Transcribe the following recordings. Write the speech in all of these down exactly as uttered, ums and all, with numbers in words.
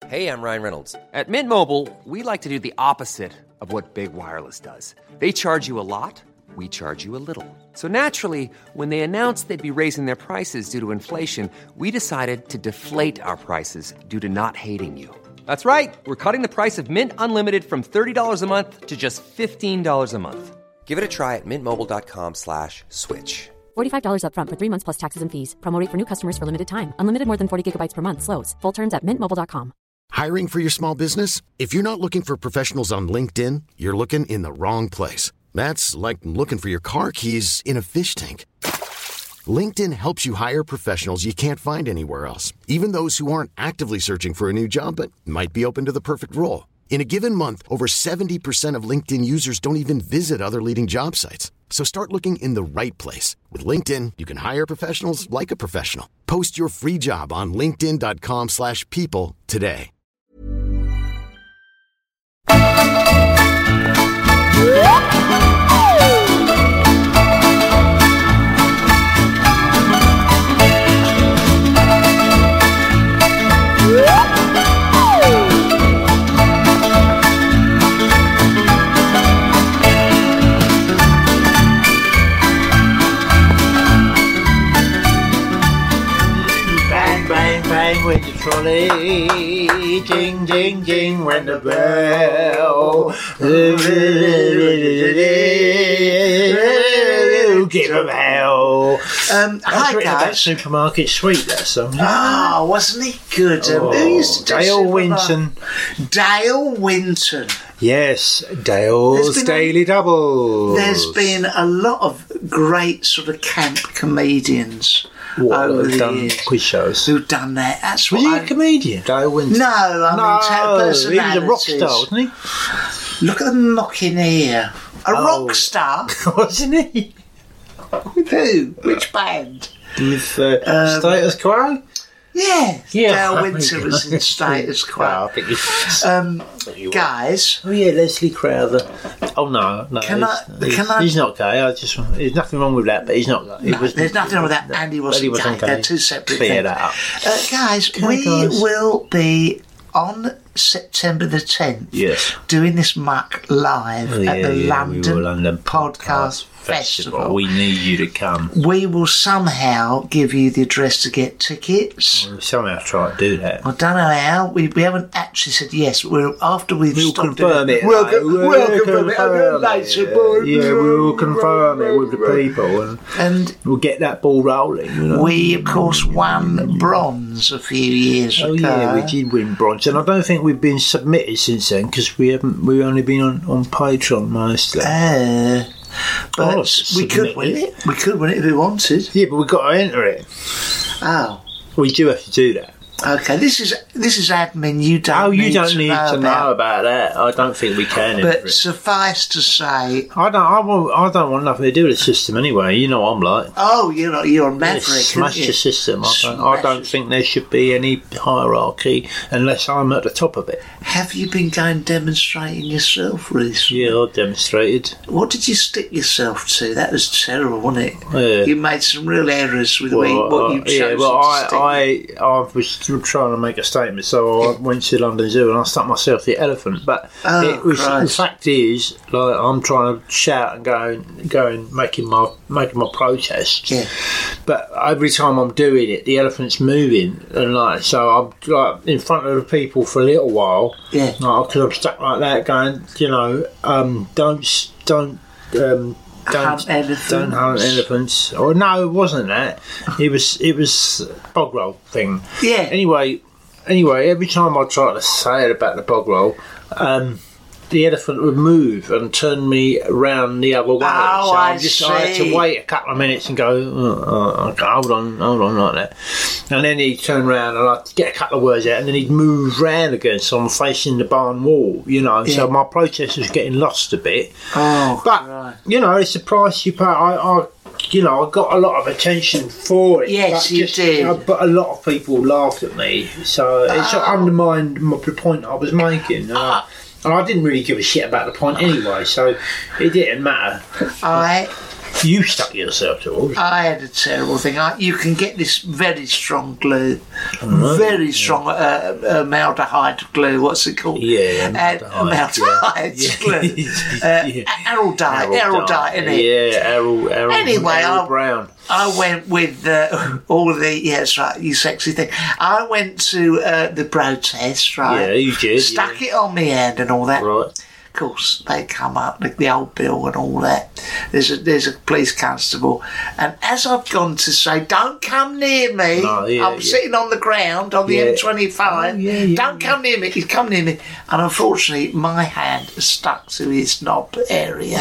Hey, I'm Ryan Reynolds. At Mint Mobile, we like to do the opposite of what Big Wireless does. They charge you a lot, we charge you a little. So naturally, when they announced they'd be raising their prices due to inflation, we decided to deflate our prices due to not hating you. That's right. We're cutting the price of Mint Unlimited from thirty dollars a month to just fifteen dollars a month. Give it a try at mintmobile.com slash switch. forty-five dollars up front for three months plus taxes and fees. Promo rate for new customers for limited time. Unlimited more than forty gigabytes per month. Slows full terms at mint mobile dot com. Hiring for your small business? If you're not looking for professionals on LinkedIn, you're looking in the wrong place. That's like looking for your car keys in a fish tank. LinkedIn helps you hire professionals you can't find anywhere else, even those who aren't actively searching for a new job but might be open to the perfect role. In a given month, over seventy percent of LinkedIn users don't even visit other leading job sites. So start looking in the right place. With LinkedIn, you can hire professionals like a professional. Post your free job on linkedin.com slash people today. With the trolley, jing, jing, jing, when the bell, give a bell. Um, hi guys. That Supermarket Sweep, that song. Ah, oh, wasn't he good? Oh, um, who used to do Dale Supermar- Winton. Dale Winton. Yes, Dale's Daily a, Doubles. There's been a lot of great sort of camp comedians. What, over who've the done years quiz shows? Who've done that? That's Was what he I, a comedian, Dale Winton? No, I no, mean t- personalities. He was a rock star, wasn't he? Look at the mocking ear. A Oh. rock star? Wasn't he? With who? Which band? With uh, Um, Status Quo? Yeah, Yeah. Dale Winton was in Status Quo. No, I think he's... Um, guys. Oh yeah, Leslie Crowther. Oh no, no, Can he's, I- he's, can I- he's not gay. I just there's nothing wrong with that, but he's not gay. He No, was- there's nothing wrong with that, and he wasn't, but he wasn't gay. gay. They're two separate Clear things. that up. Uh, guys, Okay, we guys. will be on September the tenth Yes. doing this muck live Oh, at yeah, the yeah, we London, will, London Podcast Festival. We need you to come. We will somehow give you the address to get tickets. We'll somehow try to do that. I don't know how. We, we haven't actually said yes. We're after we've We'll stopped confirm it. We'll, though. we'll, we'll confirm it. confirm Later, it. boy. Yeah, we'll confirm it with the people, and, And we'll get that ball rolling. You know? we, of course, won bronze a few years Oh ago. yeah, we did win bronze, and I don't think we've been submitted since then because we haven't. We've only been on, on Patreon mostly. Uh, but Oh, we submit could win it. it. We could win it if we wanted. Yeah, but we've got to enter it. Oh, We do have to do that. okay. This is this is admin. You don't. Oh, you need don't to need know to about. know about that. I don't think we can. enter But it. suffice to say, I don't. I, want, I don't want nothing to do with the system anyway. You know what I'm like. oh, you're not, you're a Yeah, maverick. smash aren't you? the system. I don't, I Smash don't it. think there should be any hierarchy unless I'm at the top of it. Have you been going demonstrating yourself recently? Yeah, I demonstrated. What did you stick yourself to? That was terrible, wasn't it? Yeah. You made some real errors with Well, what uh, you chose yeah, well, to stick. I, I, I was trying to make a statement, so I went to London Zoo and I stuck myself the elephant. But Oh, it was Christ. the fact is, like, I'm trying to shout and go and go and making my making my protest. Yeah. But every time I'm doing it, the elephant's moving, and like so, I'm like in front of the people for a little while. Yeah. Like, because I'm stuck like that, going, you know, um, don't s- don't. Um, Don't Hunt elephants. Don't hunt elephants. Or no, it wasn't that. It was it was bog roll thing. Yeah. Anyway, anyway, every time I tried to say it about the bog roll, um, the elephant would move and turn me round the other way. Oh, so I just I had to see. wait a couple of minutes and go, oh, oh, okay, hold on, hold on, like that. And then he'd turn round and I'd get a couple of words out, and then he'd move round again. So I'm facing the barn wall, you know. Yeah. So my protest was getting lost a bit. Oh, But right. you know, it's the price you pay. I, I, you know, I got a lot of attention for it. Yes, but you did. uh, but a lot of people laughed at me, so it sort of Oh. undermined my, the point I was making. And I, and I didn't really give a shit about the point anyway, so it didn't matter. I You stuck yourself to all. I had a terrible thing. I, you can get this very strong glue, Oh, very yeah. strong uh, uh, maldehyde glue. What's it called? Yeah, and maldehyde, maldehyde yeah. glue. Yeah. Uh, Yeah. Araldite, Araldite, isn't it? Yeah, Errol, Errol, Anyway, Errol I'll- Brown. I went with uh, all the yeah, that's right, you sexy thing. I went to uh, the protest, right? Yeah, you did. Stuck yeah. it on my hand and all that. Right. Of course, they come up, like the old bill and all that. There's a there's a police constable, and as I've gone to say, "Don't come near me," Oh, yeah, I'm yeah. sitting on the ground on the Yeah. M twenty-five. Oh, yeah, yeah, Don't come near me. He's come near me, and unfortunately, my hand is stuck to his knob area.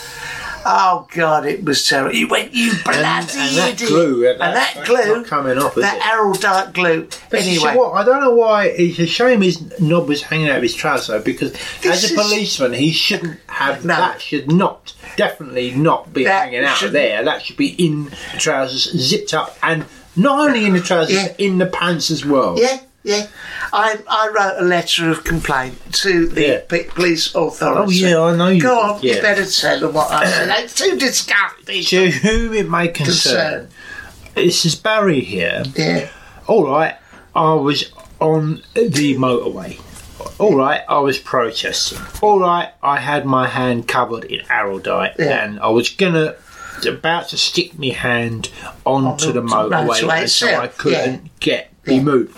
Oh God, it was terrible. He went, "You bloody and that idiot!" glue, that- and that that's glue, not coming off, is that it? Araldite glue. But you see Anyway, what? I don't know why. It's a shame his knob was hanging out of his trouser because This as a is- policeman, he shouldn't have. No. That should not, definitely not be That hanging out should- of there. That should be in the trousers, zipped up, and not only in the trousers, Yeah. but in the pants as well. yeah, yeah. I I wrote a letter of complaint to the Yeah. p- police authority. Oh, yeah, I know you Go did, on, you yeah. better tell them what I said. It's too disgusting. To whom it may concern, Concern. this is Barry here. Yeah, All right, I was on the motorway. All right, I was protesting. All right, I had my hand covered in Araldite, Yeah. and I was gonna about to stick my hand onto On the the motorway, motorway and so I itself, couldn't get be Yeah. moved.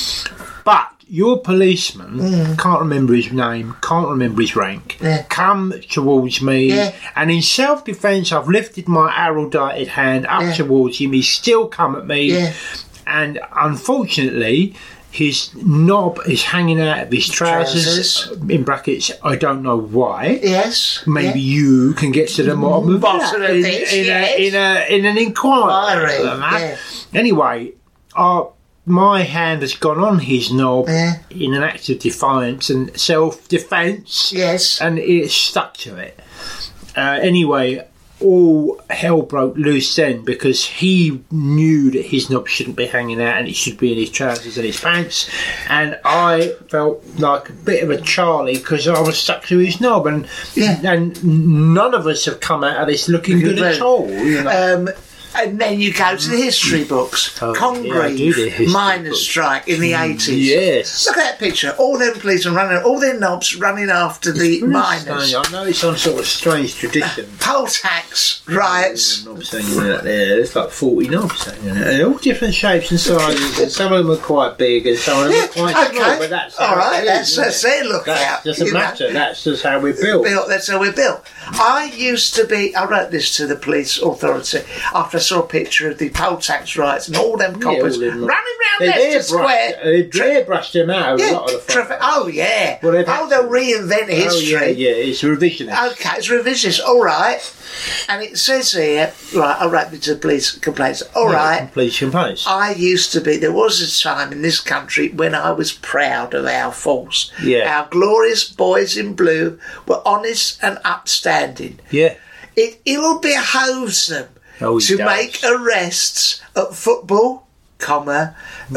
But your policeman, Mm. can't remember his name, can't remember his rank, Yeah. come towards me, Yeah. and in self-defence, I've lifted my Araldited hand up Yeah. towards him. He's still come at me, Yeah. and unfortunately, his knob is hanging out of his trousers. Trousers. In brackets, I don't know why. yes. Maybe yeah. you can get to the bottom of Bottom that of in, this, in, yes. a, in, a, in an inquiry. Inquiry, on that. yeah. Anyway, uh, my hand has gone on his knob Yeah. in an act of defiance and self-defence, Yes. and it stuck to it. Uh, anyway, all hell broke loose then because he knew that his knob shouldn't be hanging out and it should be in his trousers and his pants, and I felt like a bit of a Charlie because I was stuck to his knob, and Yeah. and none of us have come out of this looking good at all. You know? Um, and then you go to the history books. Oh, Congreve yeah, I do the history miners' books. strike in the eighties. Yes. Look at that picture. All them policemen running, all their knobs running after the miners. I know it's on sort of strange tradition. Poll tax riots. Knobs hanging out there. There's like forty knobs hanging out. And all different shapes and sizes. And some of them are quite big and some of them Yeah, are quite okay. small. But that's All how right, it that's- is, isn't that's it? their lookout, That doesn't you know. matter. That's just how we're built. Built, that's how we're built. I used to be, I wrote this to the police authority after I saw a picture of the poll tax riots and all them coppers all running them- round They Leicester airbrushed, Square. they airbrushed them out of a Yeah, lot of the traffic- oh yeah. Well, they've oh, had they'll to. reinvent history. Oh, yeah, yeah, it's revisionist. Okay, it's revisionist. All right. And it says here, right, I wrote it to the police complaints. All right. Please complaints. I used to be, there was a time in this country when I was proud of our force. Yeah. Our glorious boys in blue were honest and upstanding. Yeah. It ill behoves them Oh, it to does. make arrests at football, comma,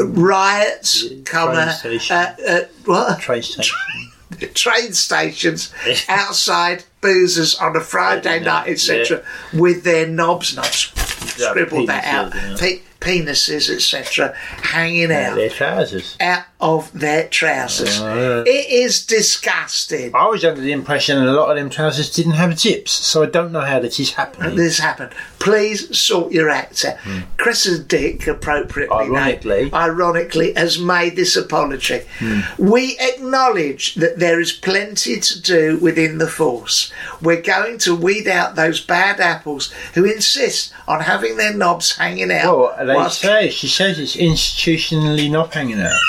riots, Yeah, comma, train station. uh, uh, what? Train station. train stations outside boozers on a Friday Yeah, night, et cetera, with their knobs, and I've Yeah, scribbled that out, penises, Pe- penises, et cetera, hanging out Their trousers. out of their trousers. Oh, yeah. It is disgusting. I was under the impression that a lot of them trousers didn't have zips, so I don't know how this is happening. This happened. Please sort your act out. Cressida Dick, appropriately Ironically. named, ironically, has made this apology. We acknowledge that there is plenty to do within the force. We're going to weed out those bad apples who insist on having their knobs hanging out. Well, they whilst- say, she says it's institutionally not hanging out.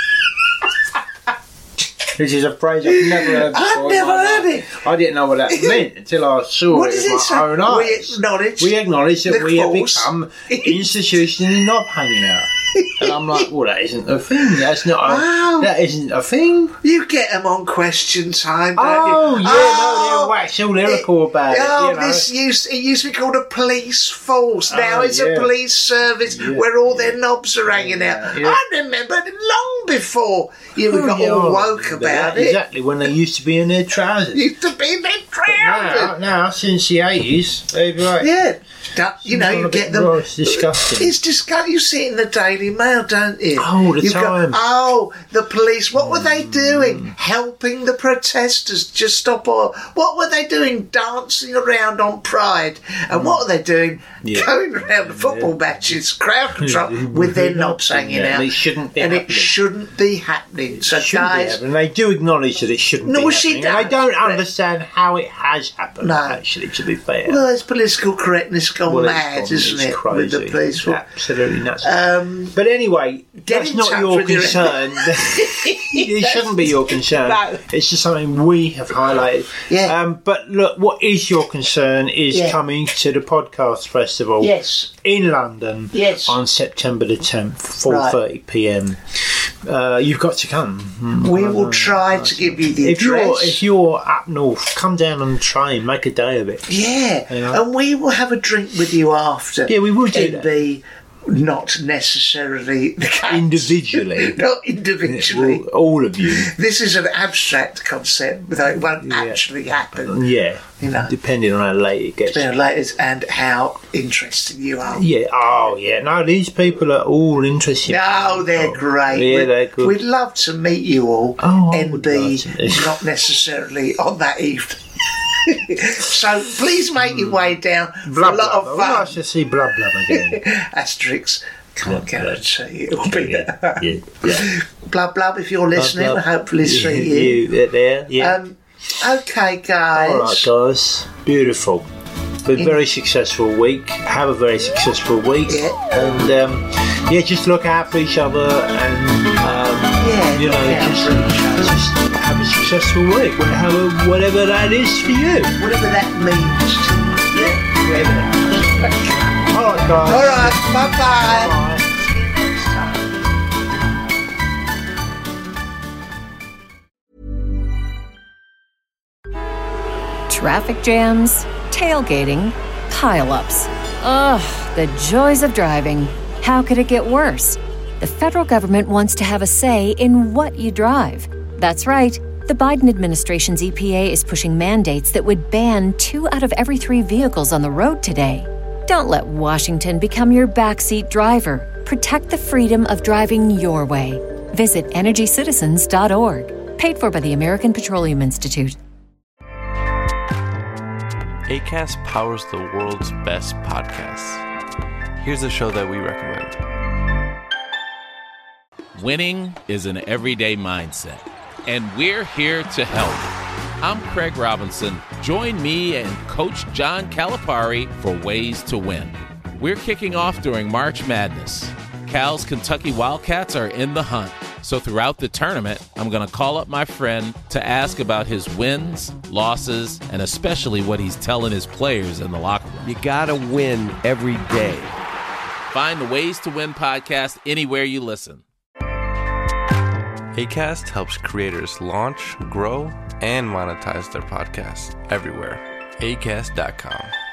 This is a phrase I've never heard before. I've in never my heard life. I didn't know what that meant until I saw What it does with it my say? own We eyes. acknowledge We acknowledge that the we have force. become institutionally not hanging out. And I'm like, well, that isn't a thing. That's not. A, Wow. That isn't a thing. You get them on Question Time, don't Oh you? yeah, no, they're wax all lyrical about it. Oh, you know. this used it used to be called a police force. Now Oh, it's yeah. a police service Yeah. where all their knobs are hanging Yeah, out. yeah. I remember long before you Oh, got yeah, all I woke remember about that. it. Exactly when they used to be in their trousers. Used to be in their trousers. childhood. Now, now since the eighties, they've like Yeah, that, you know, you get them. raw, it's disgusting. It's disgusting. You see it in the Daily Mail, don't you? All the You've time. Got, oh, the police. What were they doing? Helping the protesters just stop oil. What were they doing? Dancing around on Pride. And what were they doing? Yeah. Going around the football matches, crowd control, with their knobs hanging Yeah, out. they shouldn't be and happening. it shouldn't be happening. So, Shouldn't be guys, happening. They do acknowledge that it shouldn't No, be she happening. And they does, don't but- understand how it has happened, No. actually, to be fair. well, it's political correctness gone Well, it's mad, gone- isn't it's it? crazy. With the police. It's absolutely nuts. Um, but anyway, Get that's in not touch your with your- concern. It shouldn't be your concern. No. It's just something we have highlighted. Yeah. Um, but look, what is your concern is Yeah. coming to the podcast festival yes. in London Yes. on September the tenth, four thirty p m. Uh, you've got to come. We will try to give you the If you're address. if you're up north, come down on the train, make a day of it. Yeah, You know? and we will have a drink with you after. Yeah, we will do It'd that. be not necessarily the case. Individually. not individually. Well, all of you. This is an abstract concept, though it won't Yeah. actually happen. Yeah. You know. Depending on how late it gets. You know, later, and how interesting you are. Yeah. Oh, yeah. No, these people are all interesting. Oh, they're great. Yeah, We'd- they're good. We'd love to meet you all Oh, I and would be love to. not necessarily on that evening. So please make your way down for Blah, a lot blah, of blah. fun. Nice to see blah, blah again. Asterix, can't Yeah, guarantee it will be yeah, there. yeah, yeah. Blah blah. If you're listening, Blah, I blah. hopefully see you. you. You there, yeah. Um, okay, guys. All right, guys. Beautiful. Been a very successful week. Have a very successful week. Yeah. And, um, yeah, just look out for each other and, um, Yeah, you know, look out just, for each other. just have a successful week. Whatever, whatever that is for you. Whatever that means. Yeah. Whatever that. All right, guys. All right. Bye bye. Bye. See you next time. Traffic jams, tailgating, pile-ups. Ugh, the joys of driving. How could it get worse? The federal government wants to have a say in what you drive. That's right. The Biden administration's E P A is pushing mandates that would ban two out of every three vehicles on the road today. Don't let Washington become your backseat driver. Protect the freedom of driving your way. Visit energy citizens dot org. Paid for by the American Petroleum Institute. Acast powers the world's best podcasts. Here's a show that we recommend. Winning is an everyday mindset, and we're here to help. I'm Craig Robinson. Join me and Coach John Calipari for Ways to Win. We're kicking off during March Madness. Cal's Kentucky Wildcats are in the hunt. So throughout the tournament, I'm going to call up my friend to ask about his wins, losses, and especially what he's telling his players in the locker room. You gotta win every day. Find the Ways to Win podcast anywhere you listen. Acast helps creators launch, grow, and monetize their podcasts everywhere. acast dot com.